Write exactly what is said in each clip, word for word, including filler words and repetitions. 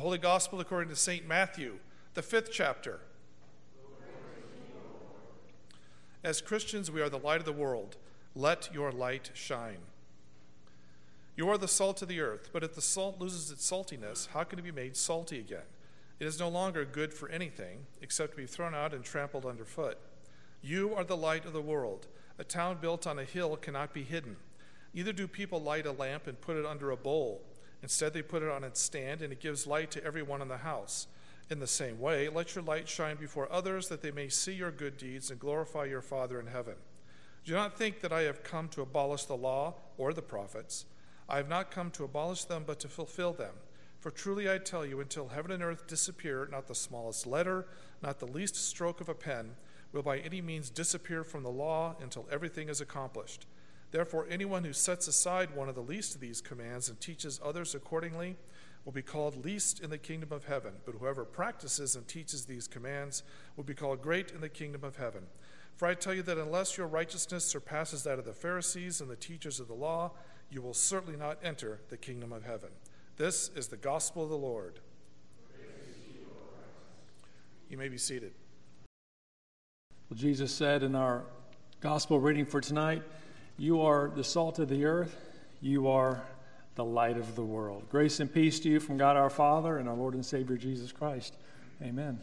Holy Gospel according to Saint Matthew, the fifth chapter. As Christians, we are the light of the world. Let your light shine. You are the salt of the earth, but if the salt loses its saltiness, how can it be made salty again? It is no longer good for anything except to be thrown out and trampled underfoot. You are the light of the world. A town built on a hill cannot be hidden. Neither do people light a lamp and put it under a bowl. Instead, they put it on its stand, and it gives light to everyone in the house. In the same way, let your light shine before others, that they may see your good deeds and glorify your Father in heaven. Do not think that I have come to abolish the law or the prophets. I have not come to abolish them, but to fulfill them. For truly I tell you, until heaven and earth disappear, not the smallest letter, not the least stroke of a pen, will by any means disappear from the law until everything is accomplished. Therefore, anyone who sets aside one of the least of these commands and teaches others accordingly will be called least in the kingdom of heaven. But whoever practices and teaches these commands will be called great in the kingdom of heaven. For I tell you that unless your righteousness surpasses that of the Pharisees and the teachers of the law, you will certainly not enter the kingdom of heaven. This is the gospel of the Lord. You may be seated. Well, Jesus said in our gospel reading for tonight, you are the salt of the earth, you are the light of the world. Grace and peace to you from God our Father and our Lord and Savior Jesus Christ. Amen.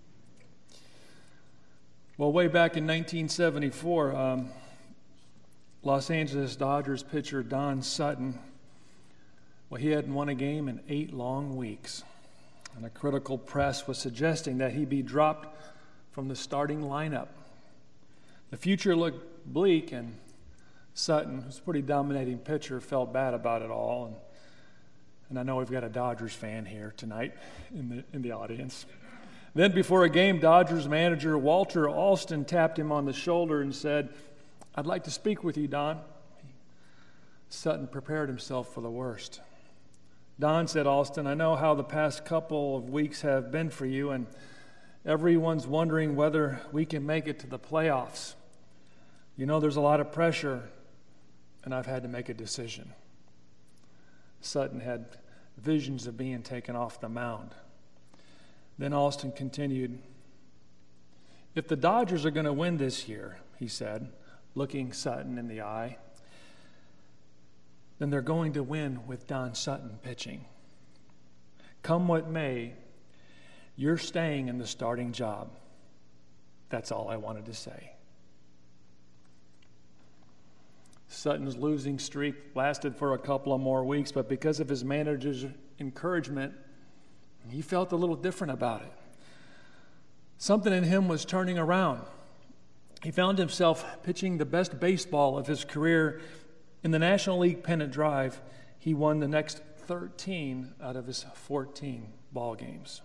Well, way back in nineteen seventy-four, um, Los Angeles Dodgers pitcher Don Sutton, well, he hadn't won a game in eight long weeks. And a critical press was suggesting that he be dropped from the starting lineup. The future looked bleak, and Sutton, who's a pretty dominating pitcher, felt bad about it all. And, and I know we've got a Dodgers fan here tonight in the, in the audience. Then before a game, Dodgers manager Walter Alston tapped him on the shoulder and said, "I'd like to speak with you, Don." Sutton prepared himself for the worst. "Don," said Alston, "I know how the past couple of weeks have been for you, and everyone's wondering whether we can make it to the playoffs. You know, there's a lot of pressure, and I've had to make a decision." Sutton had visions of being taken off the mound. Then Alston continued, "If the Dodgers are going to win this year," he said, looking Sutton in the eye, "then they're going to win with Don Sutton pitching. Come what may, you're staying in the starting job. That's all I wanted to say." Sutton's losing streak lasted for a couple of more weeks, but because of his manager's encouragement, he felt a little different about it. Something in him was turning around. He found himself pitching the best baseball of his career. In the National League pennant drive, he won the next thirteen out of his fourteen ball games.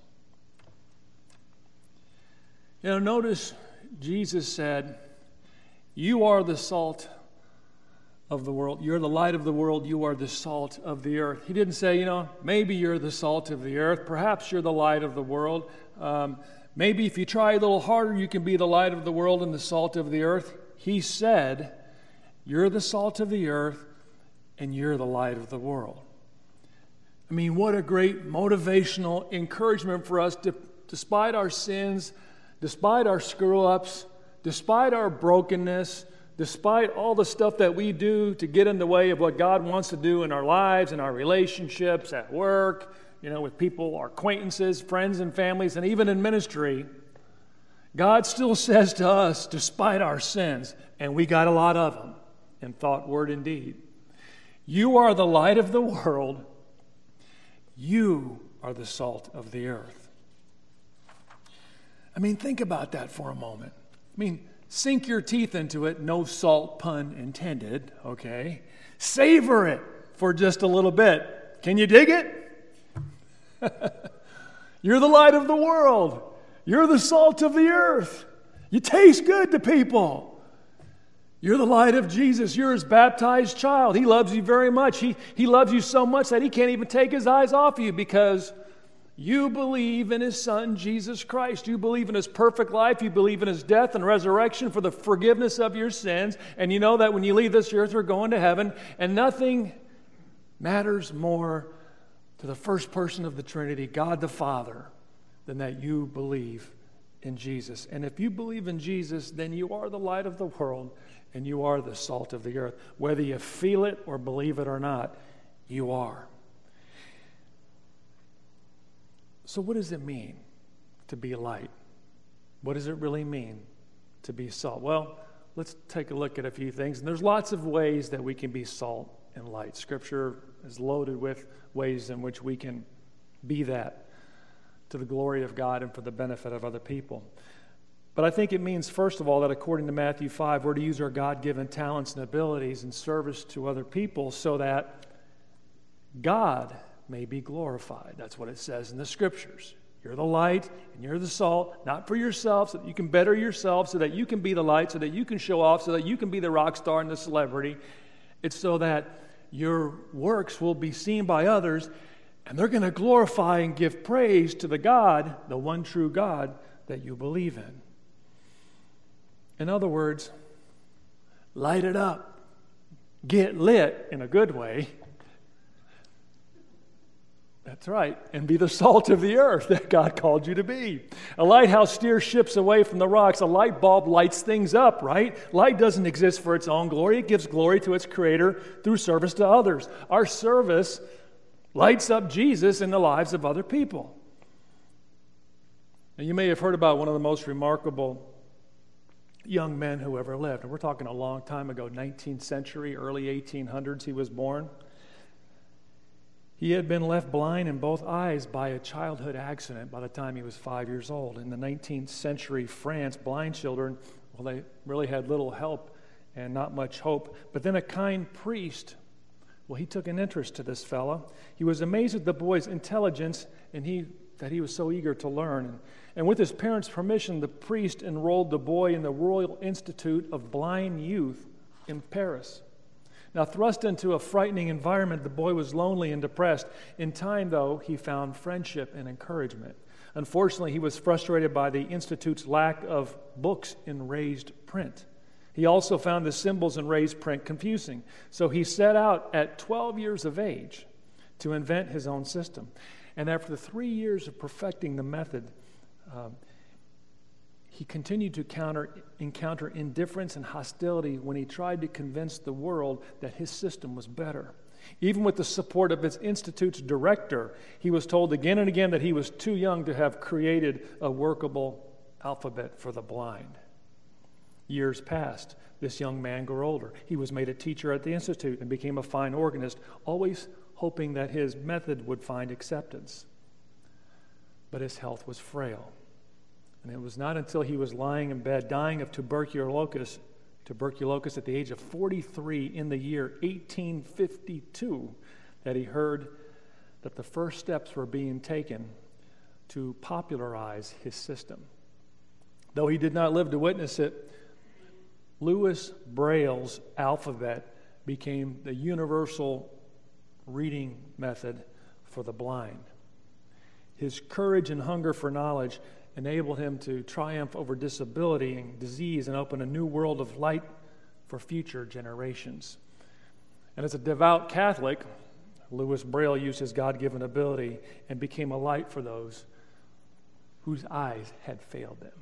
You know, notice Jesus said, "You are the salt of the world. You're the light of the world. You are the salt of the earth." He didn't say, you know, maybe you're the salt of the earth. Perhaps you're the light of the world. Um, maybe if you try a little harder, you can be the light of the world and the salt of the earth. He said, you're the salt of the earth and you're the light of the world. I mean, what a great motivational encouragement for us to, despite our sins, despite our screw-ups, despite our brokenness, despite all the stuff that we do to get in the way of what God wants to do in our lives and our relationships at work, you know, with people, our acquaintances, friends and families, and even in ministry, God still says to us, despite our sins, and we got a lot of them in thought, word, and deed, you are the light of the world. You are the salt of the earth. I mean, think about that for a moment. I mean, sink your teeth into it, no salt pun intended, okay? Savor it for just a little bit. Can you dig it? You're the light of the world. You're the salt of the earth. You taste good to people. You're the light of Jesus. You're his baptized child. He loves you very much. He, he loves you so much that he can't even take his eyes off you because you believe in his Son, Jesus Christ. You believe in his perfect life. You believe in his death and resurrection for the forgiveness of your sins. And you know that when you leave this earth, you're going to heaven. And nothing matters more to the first person of the Trinity, God the Father, than that you believe in Jesus. And if you believe in Jesus, then you are the light of the world and you are the salt of the earth. Whether you feel it or believe it or not, you are. So what does it mean to be light? What does it really mean to be salt? Well, let's take a look at a few things. And there's lots of ways that we can be salt and light. Scripture is loaded with ways in which we can be that to the glory of God and for the benefit of other people. But I think it means, first of all, that according to Matthew five, we're to use our God-given talents and abilities in service to other people so that God may be glorified. That's what it says in the Scriptures. You're the light and you're the salt, not for yourself, so that you can better yourself, so that you can be the light, so that you can show off, so that you can be the rock star and the celebrity. It's so that your works will be seen by others, and they're going to glorify and give praise to the God, the one true God that you believe in. In other words, light it up. Get lit in a good way. That's right. And be the salt of the earth that God called you to be. A lighthouse steers ships away from the rocks. A light bulb lights things up, right? Light doesn't exist for its own glory. It gives glory to its creator through service to others. Our service lights up Jesus in the lives of other people. Now, you may have heard about one of the most remarkable young men who ever lived. And we're talking a long time ago, nineteenth century, early eighteen hundreds, he was born. He had been left blind in both eyes by a childhood accident by the time he was five years old. In the nineteenth century France, blind children, well, they really had little help and not much hope. But then a kind priest, well, he took an interest to this fella. He was amazed at the boy's intelligence and he that he was so eager to learn. And, and with his parents' permission, the priest enrolled the boy in the Royal Institute of Blind Youth in Paris. Now, thrust into a frightening environment, the boy was lonely and depressed. In time, though, he found friendship and encouragement. Unfortunately, he was frustrated by the Institute's lack of books in raised print. He also found the symbols in raised print confusing. So he set out at twelve years of age to invent his own system. And after three years of perfecting the method, um, he continued to counter, encounter indifference and hostility when he tried to convince the world that his system was better. Even with the support of its institute's director, he was told again and again that he was too young to have created a workable alphabet for the blind. Years passed. This young man grew older. He was made a teacher at the institute and became a fine organist, always hoping that his method would find acceptance. But his health was frail. And it was not until he was lying in bed, dying of tuberculosis, tuberculosis at the age of forty-three in the year eighteen fifty-two, that he heard that the first steps were being taken to popularize his system. Though he did not live to witness it, Louis Braille's alphabet became the universal reading method for the blind. His courage and hunger for knowledge enabled him to triumph over disability and disease and open a new world of light for future generations. And as a devout Catholic, Louis Braille used his God-given ability and became a light for those whose eyes had failed them.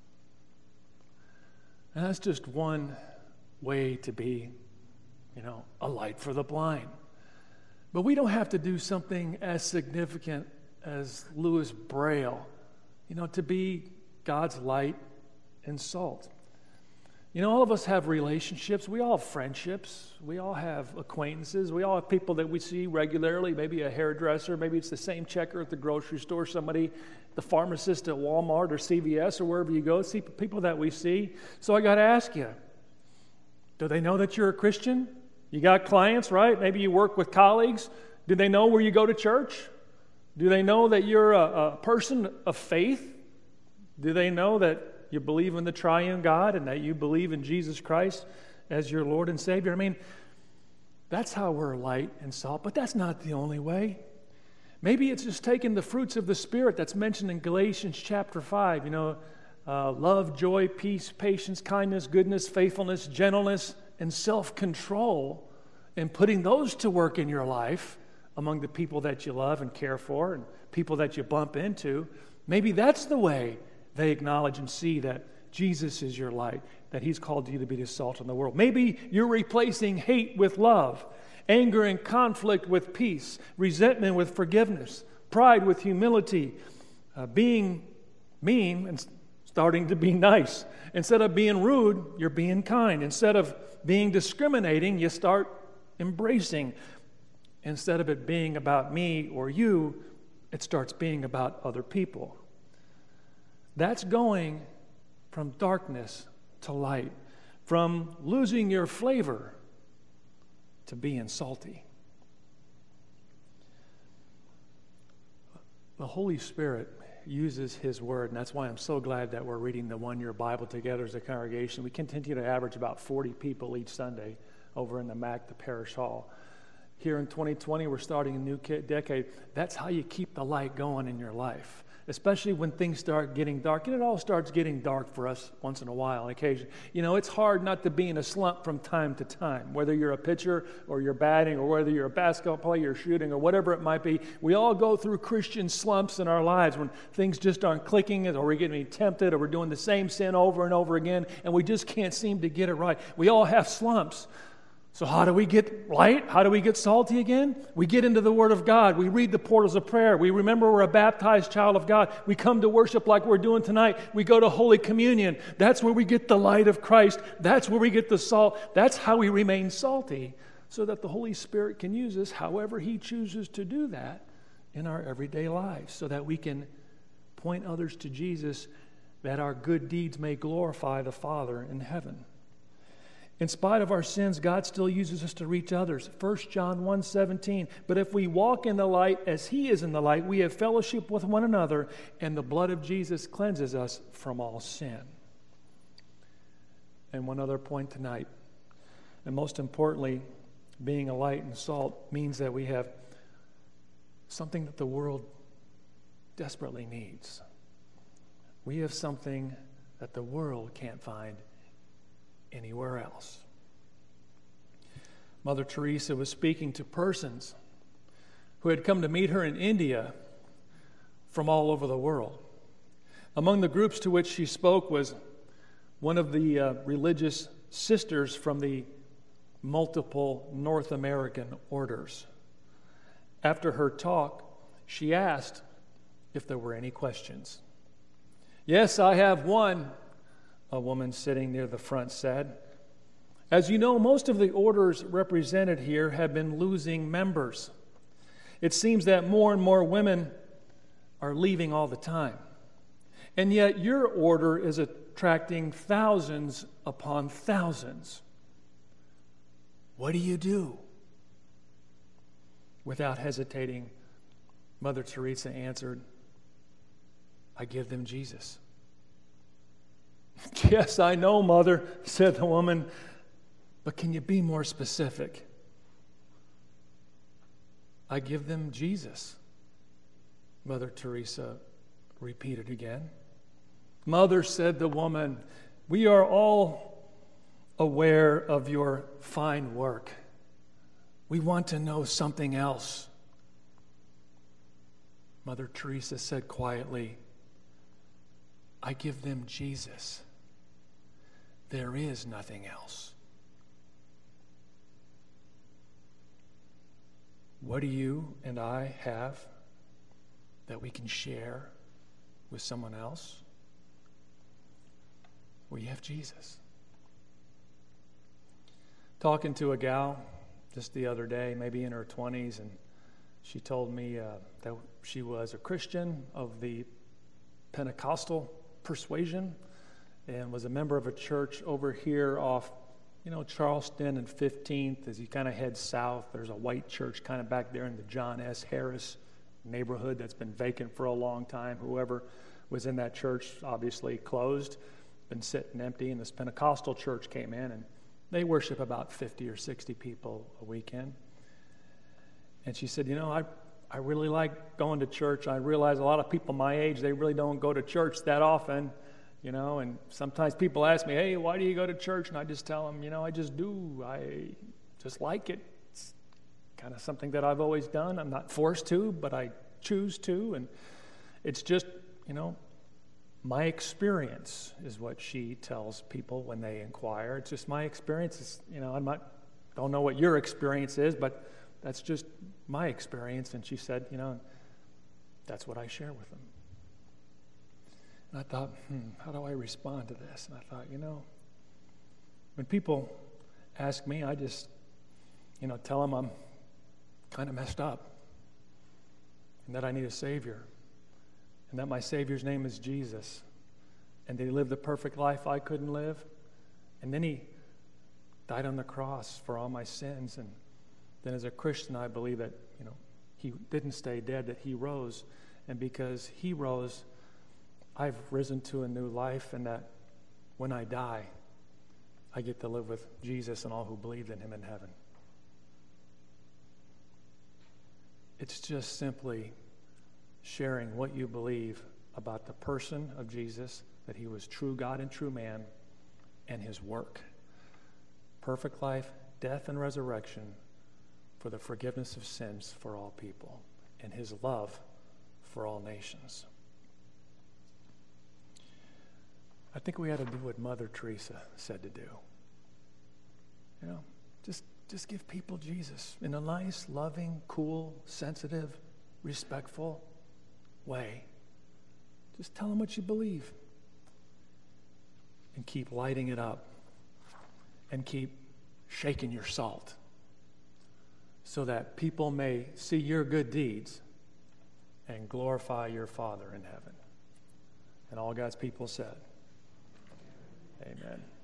And that's just one way to be, you know, a light for the blind. But we don't have to do something as significant as Louis Braille, you know, to be God's light and salt. You know, all of us have relationships. We all have friendships. We all have acquaintances. We all have people that we see regularly, maybe a hairdresser, maybe it's the same checker at the grocery store, somebody, the pharmacist at Walmart or C V S or wherever you go, see people that we see. So I got to ask you, do they know that you're a Christian? You got clients, right? Maybe you work with colleagues. Do they know where you go to church? Do they know that you're a, a person of faith? Do they know that you believe in the triune God and that you believe in Jesus Christ as your Lord and Savior? I mean, that's how we're light and salt, but that's not the only way. Maybe it's just taking the fruits of the Spirit that's mentioned in Galatians chapter five, you know, uh, love, joy, peace, patience, kindness, goodness, faithfulness, gentleness, and self-control, and putting those to work in your life among the people that you love and care for and people that you bump into. Maybe that's the way they acknowledge and see that Jesus is your light, that he's called you to be the salt in the world. Maybe you're replacing hate with love, anger and conflict with peace, resentment with forgiveness, pride with humility, uh, being mean and starting to be nice. Instead of being rude, you're being kind. Instead of being discriminating, you start embracing. Instead of it being about me or you, it starts being about other people. That's going from darkness to light, from losing your flavor to being salty. The Holy Spirit uses his word, and that's why I'm so glad that we're reading the one-year Bible together as a congregation. We continue to average about forty people each Sunday over in the M A C, the parish hall. Here in twenty twenty, we're starting a new decade. That's how you keep the light going in your life, especially when things start getting dark. And it all starts getting dark for us once in a while, on occasion. You know, it's hard not to be in a slump from time to time, whether you're a pitcher or you're batting or whether you're a basketball player, you're shooting or whatever it might be. We all go through Christian slumps in our lives when things just aren't clicking, or we're getting tempted, or we're doing the same sin over and over again, and we just can't seem to get it right. We all have slumps. So how do we get light? How do we get salty again? We get into the Word of God. We read the portals of prayer. We remember we're a baptized child of God. We come to worship like we're doing tonight. We go to Holy Communion. That's where we get the light of Christ. That's where we get the salt. That's how we remain salty, so that the Holy Spirit can use us however He chooses to do that in our everyday lives, so that we can point others to Jesus, that our good deeds may glorify the Father in heaven. In spite of our sins, God still uses us to reach others. First John one seventeen, but if we walk in the light as He is in the light, we have fellowship with one another, and the blood of Jesus cleanses us from all sin. And one other point tonight, and most importantly, being a light and salt means that we have something that the world desperately needs. We have something that the world can't find anywhere else. Mother Teresa was speaking to persons who had come to meet her in India from all over the world. Among the groups to which she spoke was one of the uh, religious sisters from the multiple North American orders. After her talk, she asked if there were any questions. "Yes, I have one," a woman sitting near the front said. "As you know, most of the orders represented here have been losing members. It seems that more and more women are leaving all the time. And yet your order is attracting thousands upon thousands. What do you do?" Without hesitating, Mother Teresa answered, "I give them Jesus." "Yes, I know, Mother," said the woman, "but can you be more specific?" "I give them Jesus," Mother Teresa repeated again. "Mother," said the woman, "we are all aware of your fine work. We want to know something else." Mother Teresa said quietly, "I give them Jesus. There is nothing else." What do you and I have that we can share with someone else? We have Jesus. Talking to a gal just the other day, maybe in her twenties, and she told me uh, that she was a Christian of the Pentecostal persuasion and was a member of a church over here off, you know, Charleston and fifteenth. As you kind of head south, there's a white church kind of back there in the John S. Harris neighborhood that's been vacant for a long time. Whoever was in that church obviously closed, been sitting empty, and this Pentecostal church came in, and they worship about fifty or sixty people a weekend. And she said, you know, I, I really like going to church. I realize a lot of people my age, they really don't go to church that often, you know, and sometimes people ask me, hey, why do you go to church? And I just tell them, you know, I just do. I just like it. It's kind of something that I've always done. I'm not forced to, but I choose to. And it's just, you know, my experience is what she tells people when they inquire. It's just my experience. It's, you know, I'm not, don't know what your experience is, but that's just my experience. And she said, you know, that's what I share with them. And I thought, hmm, how do I respond to this? And I thought, you know, when people ask me, I just, you know, tell them I'm kind of messed up and that I need a Savior and that my Savior's name is Jesus and that He lived the perfect life I couldn't live, and then He died on the cross for all my sins. And then as a Christian, I believe that, you know, He didn't stay dead, that He rose, and because He rose, I've risen to a new life, and that when I die, I get to live with Jesus and all who believe in Him in heaven. It's just simply sharing what you believe about the person of Jesus, that He was true God and true man, and His work. Perfect life, death, and resurrection for the forgiveness of sins for all people, and His love for all nations. I think we ought to do what Mother Teresa said to do. You know, just just give people Jesus in a nice, loving, cool, sensitive, respectful way. Just tell them what you believe. And keep lighting it up. And keep shaking your salt so that people may see your good deeds and glorify your Father in heaven. And all God's people said, amen.